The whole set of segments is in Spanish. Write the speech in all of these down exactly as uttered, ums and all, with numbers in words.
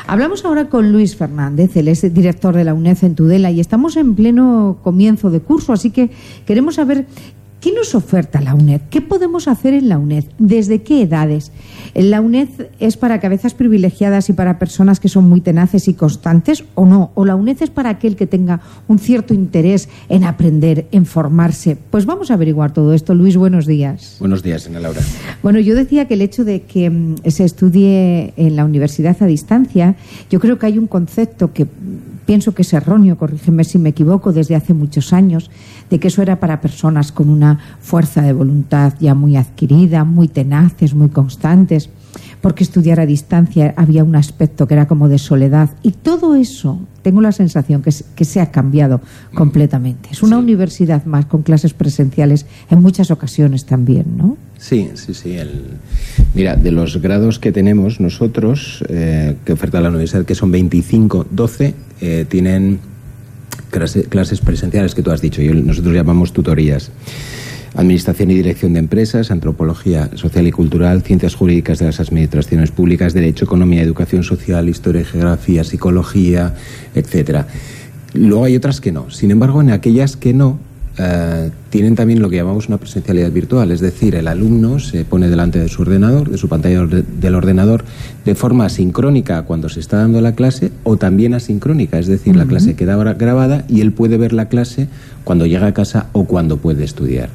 Hablamos ahora con Luis Fernández, él es director de la UNED en Tudela y estamos en pleno comienzo de curso, así que queremos saber qué nos oferta la UNED, qué podemos hacer en la UNED, desde qué edades. ¿La UNED es para cabezas privilegiadas y para personas que son muy tenaces y constantes o no? ¿O la UNED es para aquel que tenga un cierto interés en aprender, en formarse? Pues vamos a averiguar todo esto. Luis, buenos días. Buenos días, Ana Laura. Bueno, yo decía que el hecho de que mm, se estudie en la universidad a distancia, yo creo que hay un concepto que pienso que es erróneo, corrígeme si me equivoco, desde hace muchos años, de que eso era para personas con una fuerza de voluntad ya muy adquirida, muy tenaces, muy constantes, porque estudiar a distancia había un aspecto que era como de soledad. Y todo eso, tengo la sensación que, que se ha cambiado completamente. Es una sí. universidad más con clases presenciales en muchas ocasiones también, ¿no? Sí, sí, sí. El... Mira, de los grados que tenemos nosotros, eh, que oferta la universidad, que son veinticinco, doce, eh, tienen clase, clases presenciales que tú has dicho. Y nosotros llamamos tutorías. Administración y dirección de empresas, antropología social y cultural, ciencias jurídicas de las administraciones públicas, derecho, economía, educación social, historia y geografía, psicología, etcétera. Luego hay otras que no. Sin embargo, en aquellas que no, Uh, tienen también lo que llamamos una presencialidad virtual, es decir, el alumno se pone delante de su ordenador, de su pantalla del ordenador, de forma asincrónica cuando se está dando la clase o también asincrónica, es decir, uh-huh. la clase queda grabada y él puede ver la clase cuando llega a casa o cuando puede estudiar.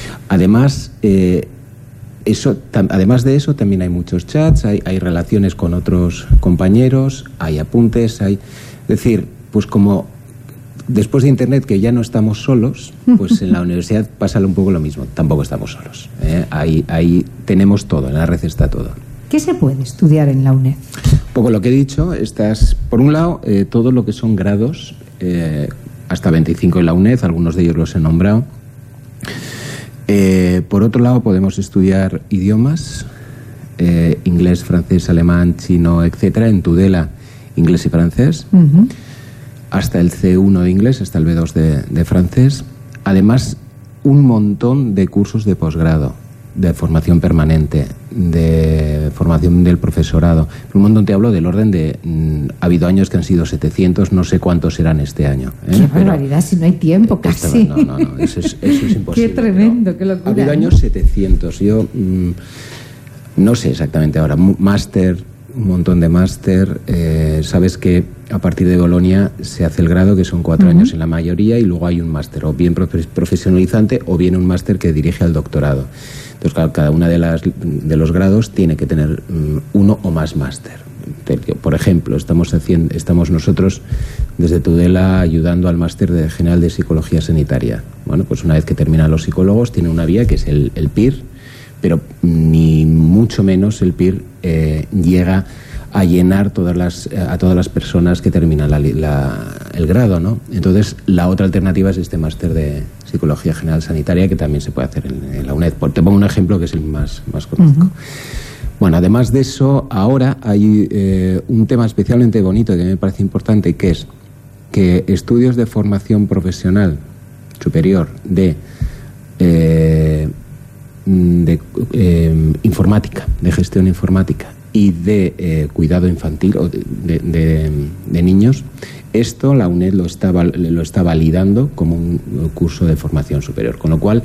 Además, eh, eso, tam, además de eso, también hay muchos chats, hay, hay relaciones con otros compañeros, hay apuntes, hay, es decir, pues como después de Internet, que ya no estamos solos, pues en la universidad pasa un poco lo mismo. Tampoco estamos solos. ¿eh? Ahí, ahí tenemos todo, en la red está todo. ¿Qué se puede estudiar en la UNED? Un poco lo que he dicho, estás, por un lado, eh, todo lo que son grados, eh, hasta veinticinco en la UNED, algunos de ellos los he nombrado. Eh, por otro lado, podemos estudiar idiomas, eh, inglés, francés, alemán, chino, etcétera. En Tudela, inglés y francés. Uh-huh. Hasta el ce uno de inglés, hasta el be dos de, de francés. Además, un montón de cursos de posgrado, de formación permanente, de formación del profesorado. Un montón, te hablo del orden de... Mmm, ha habido años que han sido setecientos, no sé cuántos serán este año. ¿eh? ¡Qué barbaridad! Pero, si no hay tiempo casi. No, no, no, eso es, eso es imposible. ¡Qué tremendo! ¡Qué locura! Ha habido años setecientos. Yo mmm, no sé exactamente ahora. Máster, un montón de máster. Eh, sabes que a partir de Bolonia se hace el grado, que son cuatro uh-huh. años en la mayoría, y luego hay un máster, o bien profesionalizante, o bien un máster que dirige al doctorado. Entonces, claro, cada una de las de los grados tiene que tener um, uno o más máster. Por ejemplo, estamos haciendo, estamos nosotros desde Tudela ayudando al máster de general de psicología sanitaria. Bueno, pues una vez que terminan los psicólogos, tiene una vía que es el, el P I R, pero ni mucho menos el P I R eh, llega a llenar todas las, a todas las personas que terminan la, la, el grado, ¿no? Entonces, la otra alternativa es este máster de Psicología General Sanitaria, que también se puede hacer en, en la UNED. Te pongo un ejemplo que es el más, más conocido. Uh-huh. Bueno, además de eso, ahora hay eh, un tema especialmente bonito que me parece importante, que es que estudios de formación profesional superior de, eh, de eh, informática, de gestión informática, y de eh, cuidado infantil o de, de, de, de niños, esto la UNED lo está, lo está validando como un curso de formación superior, con lo cual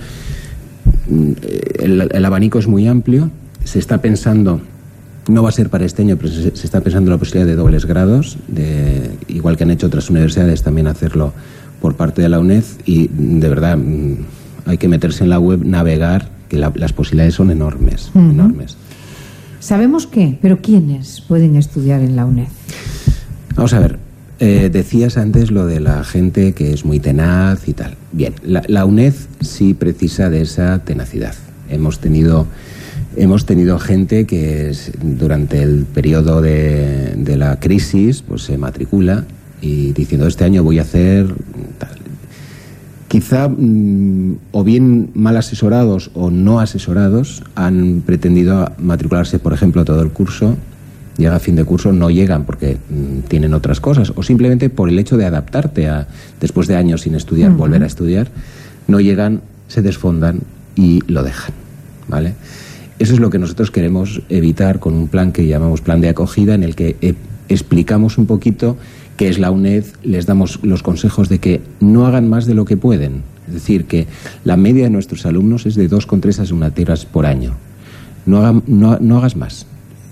el, el abanico es muy amplio. Se está pensando, no va a ser para este año, pero se, se está pensando en la posibilidad de dobles grados, de, igual que han hecho otras universidades, también hacerlo por parte de la UNED, y de verdad hay que meterse en la web, navegar, que la, las posibilidades son enormes, uh-huh. enormes. ¿Sabemos qué? ¿Pero quiénes pueden estudiar en la UNED? Vamos a ver, eh, decías antes lo de la gente que es muy tenaz y tal. Bien, la, la UNED sí precisa de esa tenacidad. Hemos tenido, hemos tenido gente que es, durante el periodo de, de la crisis pues se matricula y diciendo este año voy a hacer tal. Quizá mmm, o bien mal asesorados o no asesorados han pretendido matricularse, por ejemplo, todo el curso, llega a fin de curso, no llegan porque mmm, tienen otras cosas, o simplemente por el hecho de adaptarte a, después de años sin estudiar, uh-huh. volver a estudiar, no llegan, se desfondan y lo dejan, ¿vale? Eso es lo que nosotros queremos evitar con un plan que llamamos plan de acogida, en el que eh, explicamos un poquito qué es la UNED, les damos los consejos de que no hagan más de lo que pueden. Es decir, que la media de nuestros alumnos es de dos coma tres asignaturas por año. No, haga, no, no hagas más.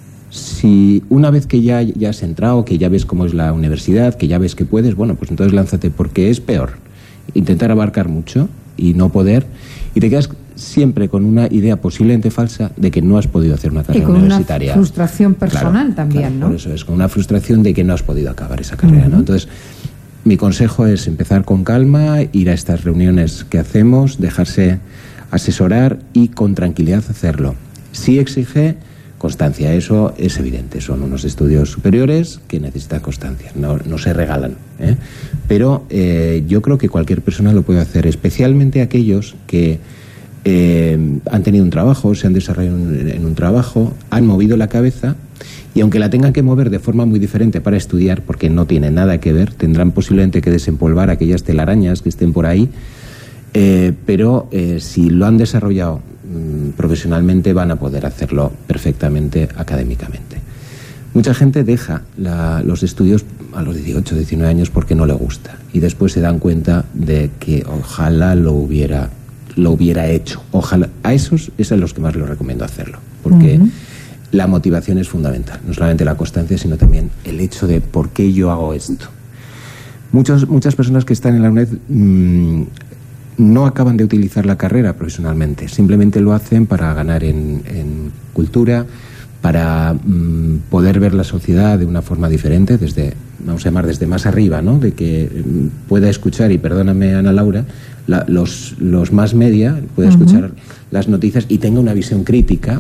Si una vez que ya, ya has entrado, que ya ves cómo es la universidad, que ya ves que puedes, bueno, pues entonces lánzate, porque es peor intentar abarcar mucho y no poder, y te quedas siempre con una idea posiblemente falsa de que no has podido hacer una carrera universitaria. Y con una frustración personal claro, también, claro, ¿no? Por eso es, con una frustración de que no has podido acabar esa carrera, uh-huh. ¿no? Entonces, mi consejo es empezar con calma, ir a estas reuniones que hacemos, dejarse asesorar y con tranquilidad hacerlo. Sí exige constancia, eso es evidente. Son unos estudios superiores que necesitan constancia, no, no se regalan, ¿eh? Pero eh, yo creo que cualquier persona lo puede hacer, especialmente aquellos que eh, han tenido un trabajo, se han desarrollado en, en un trabajo, han movido la cabeza y aunque la tengan que mover de forma muy diferente para estudiar, porque no tiene nada que ver, tendrán posiblemente que desempolvar aquellas telarañas que estén por ahí, eh, pero eh, si lo han desarrollado profesionalmente van a poder hacerlo perfectamente académicamente. Mucha gente deja la, los estudios a los dieciocho, diecinueve años porque no le gusta y después se dan cuenta de que ojalá lo hubiera, lo hubiera hecho. Ojalá, a esos es a los que más les recomiendo hacerlo, porque uh-huh. la motivación es fundamental, no solamente la constancia, sino también el hecho de por qué yo hago esto. Muchos, muchas personas que están en la UNED mmm, no acaban de utilizar la carrera profesionalmente, simplemente lo hacen para ganar en, en cultura, para mmm, poder ver la sociedad de una forma diferente, desde, vamos a llamar, desde más arriba, ¿no? De que mmm, pueda escuchar, y perdóname Ana Laura, la, los, los más media, pueda uh-huh. escuchar las noticias y tenga una visión crítica,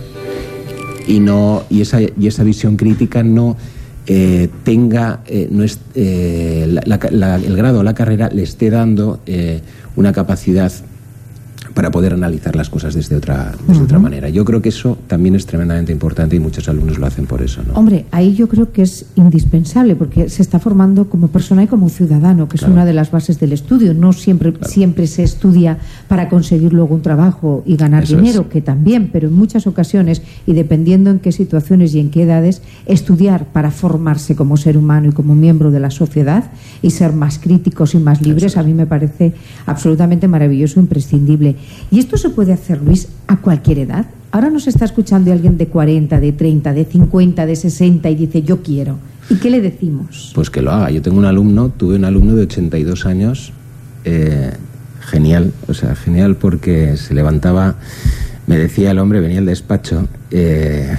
y, no, y, esa, y esa visión crítica no... Eh, tenga eh, no es, eh, la, la, la, el grado o la carrera le esté dando eh, una capacidad para poder analizar las cosas desde otra, desde uh-huh. otra manera. Yo creo que eso también es tremendamente importante y muchos alumnos lo hacen por eso, ¿no? Hombre, ahí yo creo que es indispensable porque se está formando como persona y como ciudadano, que claro. es una de las bases del estudio. No siempre, claro. siempre se estudia para conseguir luego un trabajo y ganar eso dinero, es. Que también, pero en muchas ocasiones, y dependiendo en qué situaciones y en qué edades, estudiar para formarse como ser humano y como miembro de la sociedad y ser más críticos y más libres, a mí me parece absolutamente maravilloso e imprescindible. Y esto se puede hacer, Luis, a cualquier edad. Ahora nos está escuchando alguien de cuarenta, de treinta, de cincuenta, de sesenta y dice, yo quiero. ¿Y qué le decimos? Pues que lo haga. Yo tengo un alumno, tuve un alumno de ochenta y dos años, eh, genial, o sea, genial porque se levantaba, me decía el hombre, venía al despacho, eh,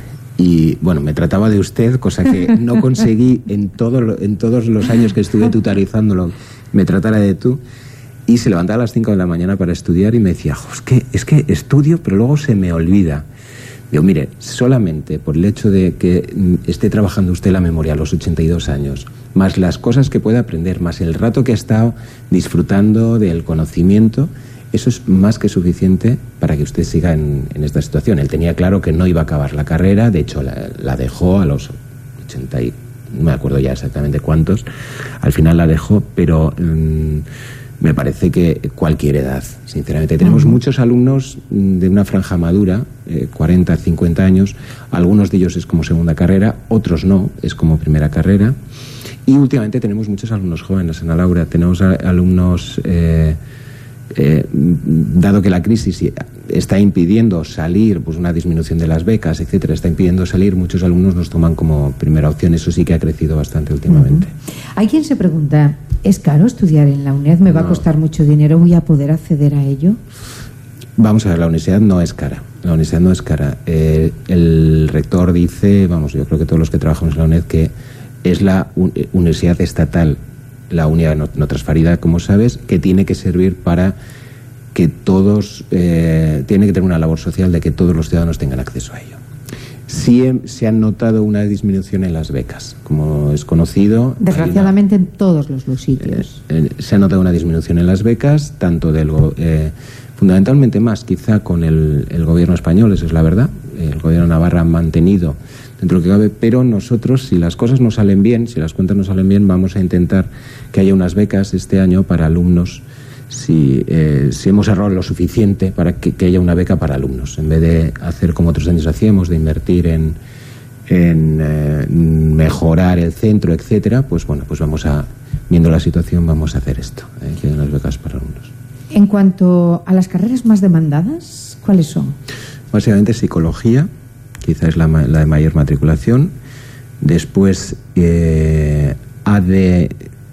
y bueno, me trataba de usted, cosa que no conseguí en, todo, en todos los años que estuve tutarizándolo, me tratara de tú. Y se levantaba a las cinco de la mañana para estudiar y me decía, es que, es que estudio, pero luego se me olvida. Digo, mire, solamente por el hecho de que esté trabajando usted la memoria a los ochenta y dos años, más las cosas que puede aprender, más el rato que ha estado disfrutando del conocimiento, eso es más que suficiente para que usted siga en, en esta situación. Él tenía claro que no iba a acabar la carrera, de hecho la, la dejó a los ochenta y no me acuerdo ya exactamente cuántos, al final la dejó, pero... Mmm, me parece que cualquier edad, sinceramente. Tenemos uh-huh. muchos alumnos de una franja madura, eh, cuarenta, cincuenta años. Algunos de ellos es como segunda carrera, otros no, es como primera carrera. Y últimamente tenemos muchos alumnos jóvenes, Ana Laura. Tenemos a, alumnos, eh, eh, dado que la crisis está impidiendo salir, pues una disminución de las becas, etcétera, está impidiendo salir, muchos alumnos nos toman como primera opción. Eso sí que ha crecido bastante últimamente. Uh-huh. Hay quien se pregunta... ¿Es caro estudiar en la UNED? ¿Me va no. a costar mucho dinero? ¿Voy a poder acceder a ello? Vamos a ver, la universidad no es cara. La universidad no es cara. Eh, el rector dice, vamos, yo creo que todos los que trabajamos en la UNED, que es la un, universidad estatal, la unidad no, no transferida, como sabes, que tiene que servir para que todos, eh, tiene que tener una labor social de que todos los ciudadanos tengan acceso a ello. Sí se ha notado una disminución en las becas, como es conocido. Desgraciadamente una, en todos los, los sitios. Eh, eh, se ha notado una disminución en las becas, tanto del eh, fundamentalmente más quizá con el, el gobierno español, eso es la verdad. El gobierno de Navarra ha mantenido dentro de lo que cabe, pero nosotros, si las cosas no salen bien, si las cuentas no salen bien, vamos a intentar que haya unas becas este año para alumnos. Si, eh, si hemos ahorrado lo suficiente para que, que haya una beca para alumnos, en vez de hacer como otros años hacíamos, de invertir en, en eh, mejorar el centro, etcétera, pues bueno, pues vamos a, viendo la situación, vamos a hacer esto, ¿eh? Que hay las becas para alumnos. En cuanto a las carreras más demandadas, ¿cuáles son? Básicamente psicología, quizás es la, la de mayor matriculación. Después eh, ADE,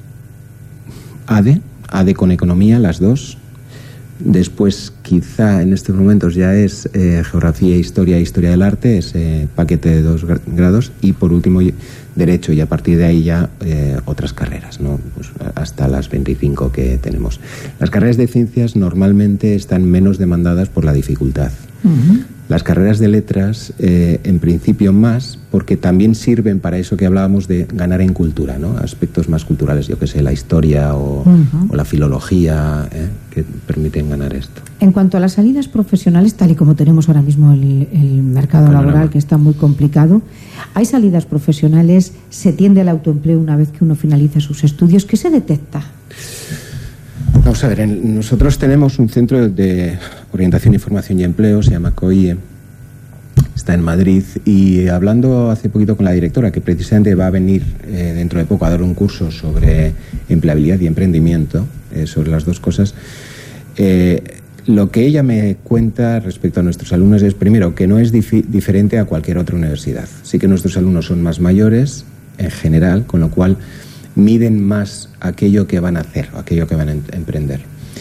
ADE, ADE con economía, las dos. Después, quizá en estos momentos ya es eh, geografía, historia e historia del arte, ese paquete de dos grados. Y por último, derecho, y a partir de ahí ya eh, otras carreras, ¿no? Pues hasta las veinticinco que tenemos. Las carreras de ciencias normalmente están menos demandadas por la dificultad. Uh-huh. Las carreras de letras, eh, en principio más, porque también sirven para eso que hablábamos de ganar en cultura, ¿no? Aspectos más culturales, yo que sé, la historia o, uh-huh. o la filología, ¿eh? Que permiten ganar esto. En cuanto a las salidas profesionales, tal y como tenemos ahora mismo el, el mercado Panorama. laboral, que está muy complicado, ¿hay salidas profesionales? ¿Se tiende al autoempleo una vez que uno finaliza sus estudios? ¿Qué se detecta? Vamos a ver, en, nosotros tenemos un centro de orientación, información y empleo, se llama COIE, está en Madrid, y hablando hace poquito con la directora, que precisamente va a venir eh, dentro de poco a dar un curso sobre empleabilidad y emprendimiento, eh, sobre las dos cosas, eh, lo que ella me cuenta respecto a nuestros alumnos es, primero, que no es dif- diferente a cualquier otra universidad. Sí que nuestros alumnos son más mayores, en general, con lo cual miden más aquello que van a hacer, aquello que van a em- emprender.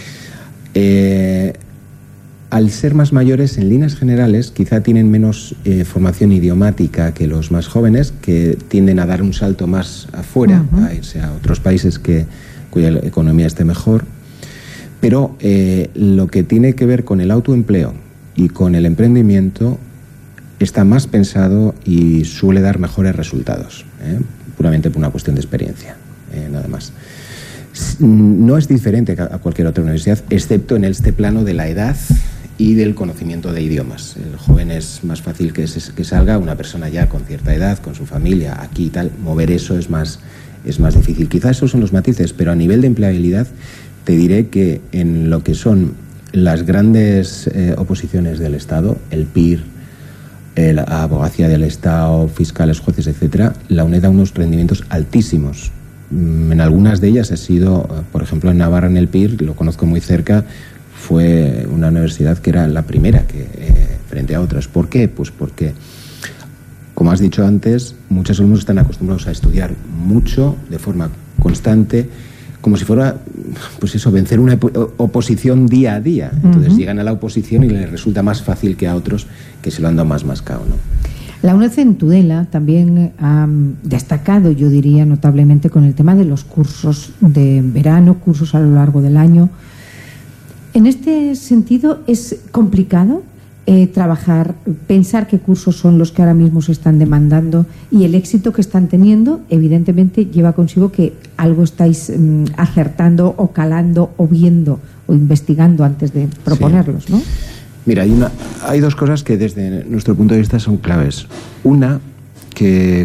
Eh, al ser más mayores, en líneas generales, quizá tienen menos eh, formación idiomática que los más jóvenes, que tienden a dar un salto más afuera, uh-huh. a irse a otros países que, cuya economía esté mejor. Pero eh, lo que tiene que ver con el autoempleo y con el emprendimiento está más pensado y suele dar mejores resultados, ¿eh? Puramente por una cuestión de experiencia, eh, nada más. No es diferente a cualquier otra universidad, excepto en este plano de la edad y del conocimiento de idiomas. El joven es más fácil que, se, que salga, una persona ya con cierta edad, con su familia, aquí y tal, mover eso es más, es más difícil. Quizá esos son los matices, pero a nivel de empleabilidad te diré que en lo que son las grandes eh, oposiciones del Estado, el P I R, eh, la abogacía del Estado, fiscales, jueces, etcétera, la UNED da unos rendimientos altísimos. En algunas de ellas ha sido, por ejemplo, en Navarra, en el P I R, lo conozco muy cerca, fue una universidad que era la primera que eh, frente a otras. ¿Por qué? Pues porque, como has dicho antes, muchos alumnos están acostumbrados a estudiar mucho, de forma constante, como si fuera, pues eso, vencer una oposición día a día. Entonces uh-huh. llegan a la oposición y les resulta más fácil que a otros que se lo han dado más mascado, ¿no? La UNED en Tudela también ha destacado, yo diría, notablemente con el tema de los cursos de verano, cursos a lo largo del año. En este sentido, ¿es complicado eh, trabajar, pensar qué cursos son los que ahora mismo se están demandando y el éxito que están teniendo? Evidentemente lleva consigo que algo estáis mm, acertando o calando o viendo o investigando antes de proponerlos, sí. ¿no? Mira, hay, una, hay dos cosas que desde nuestro punto de vista son claves. Una, que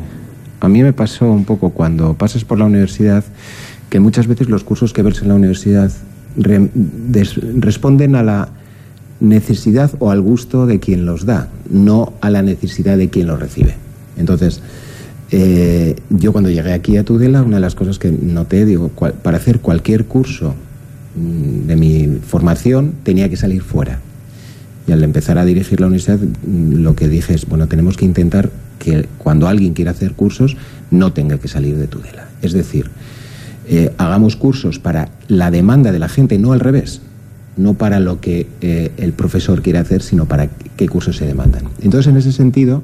a mí me pasó un poco cuando pasas por la universidad, que muchas veces los cursos que ves en la universidad re, des, responden a la necesidad o al gusto de quien los da, no a la necesidad de quien los recibe. Entonces, eh, yo cuando llegué aquí a Tudela, una de las cosas que noté, digo, cual, para hacer cualquier curso de mi formación tenía que salir fuera. Y al empezar a dirigir la universidad, lo que dije es, bueno, tenemos que intentar que cuando alguien quiera hacer cursos no tenga que salir de Tudela. Es decir, eh, hagamos cursos para la demanda de la gente, no al revés, no para lo que eh, el profesor quiere hacer, sino para qué cursos se demandan. Entonces, en ese sentido,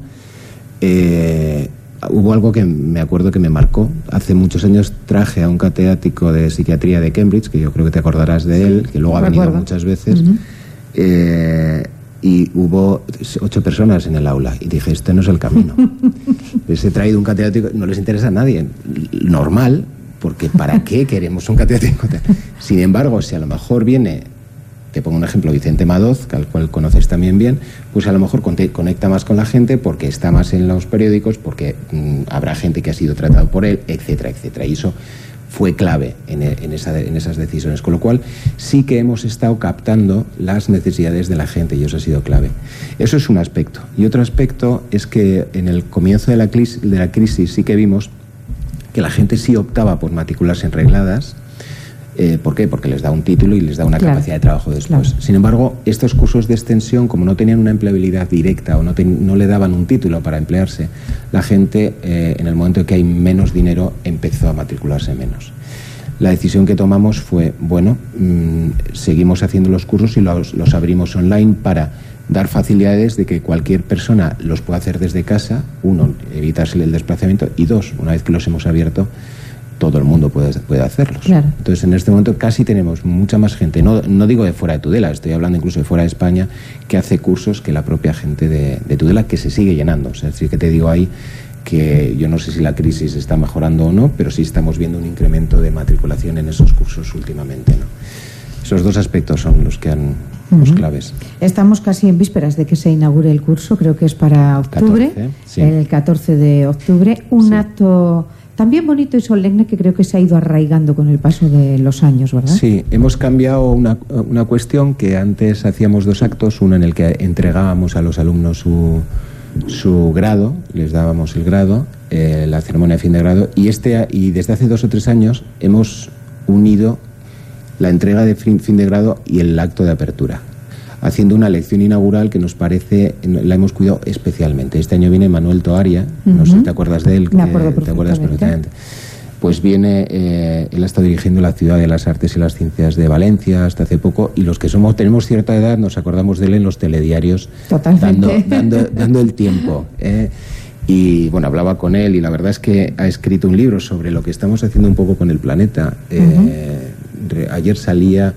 eh, hubo algo que me acuerdo que me marcó. Hace muchos años traje a un catedrático de psiquiatría de Cambridge, que yo creo que te acordarás de él, que luego ha venido muchas veces. Uh-huh. Eh, y hubo ocho personas en el aula y dije, este no es el camino. Les he traído un catedrático, no les interesa a nadie, normal, porque ¿para qué queremos un catedrático? Sin embargo, si a lo mejor viene, te pongo un ejemplo, Vicente Madoz, que al cual conoces también bien, pues a lo mejor conecta más con la gente porque está más en los periódicos, porque mmm, habrá gente que ha sido tratado por él, etcétera, etcétera. Y eso fue clave en, en, esa, en esas decisiones, con lo cual sí que hemos estado captando las necesidades de la gente y eso ha sido clave. Eso es un aspecto. Y otro aspecto es que en el comienzo de la crisis, de la crisis sí que vimos que la gente sí optaba por matricularse en regladas. Eh, ¿Por qué? Porque les da un título y les da una claro, capacidad de trabajo después. Claro. Sin embargo, estos cursos de extensión, como no tenían una empleabilidad directa o no, te, no le daban un título para emplearse, la gente, eh, en el momento en que hay menos dinero, empezó a matricularse menos. La decisión que tomamos fue, bueno, mmm, seguimos haciendo los cursos y los, los abrimos online para dar facilidades de que cualquier persona los pueda hacer desde casa, uno, evitarse el desplazamiento, y dos, una vez que los hemos abierto, todo el mundo puede, puede hacerlos. Claro. Entonces, en este momento casi tenemos mucha más gente, no, no digo de fuera de Tudela, estoy hablando incluso de fuera de España, que hace cursos que la propia gente de, de Tudela, que se sigue llenando. O sea, es decir, que te digo ahí que yo no sé si la crisis está mejorando o no, pero sí estamos viendo un incremento de matriculación en esos cursos últimamente, ¿no? Esos dos aspectos son los que han uh-huh. los claves. Estamos casi en vísperas de que se inaugure el curso, creo que es para octubre, catorce, sí. El catorce de octubre, un sí. acto también bonito y solemne que creo que se ha ido arraigando con el paso de los años, ¿verdad? Sí, hemos cambiado una, una cuestión que antes hacíamos dos actos, uno en el que entregábamos a los alumnos su, su grado, les dábamos el grado, eh, la ceremonia de fin de grado, y, este, y desde hace dos o tres años hemos unido la entrega de fin, fin de grado y el acto de apertura, haciendo una lección inaugural que nos parece, la hemos cuidado especialmente. Este año viene Manuel Toaria, uh-huh. no sé si te acuerdas de él, Me acuerdo que, te acuerdas perfectamente. Pues viene, eh, él ha estado dirigiendo la Ciudad de las Artes y las Ciencias de Valencia hasta hace poco, y los que somos tenemos cierta edad nos acordamos de él en los telediarios, dando, dando, dando el tiempo. Eh. Y bueno, hablaba con él y la verdad es que ha escrito un libro sobre lo que estamos haciendo un poco con el planeta. Uh-huh. Eh, re, ayer salía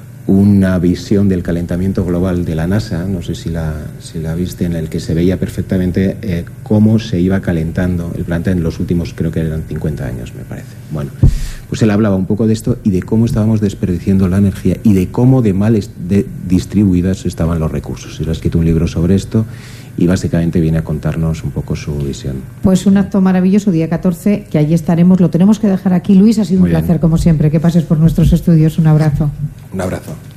una visión del calentamiento global de la NASA, no sé si la, si la viste, en el que se veía perfectamente eh, cómo se iba calentando el planeta en los últimos, creo que eran cincuenta años, me parece. Bueno, pues él hablaba un poco de esto y de cómo estábamos desperdiciando la energía y de cómo de mal de distribuidas estaban los recursos. Él ha escrito un libro sobre esto y básicamente viene a contarnos un poco su visión. Pues un acto maravilloso, día catorce, que allí estaremos. Lo tenemos que dejar aquí. Luis, ha sido Muy un placer, bien. Como siempre. Que pases por nuestros estudios. Un abrazo. Un abrazo.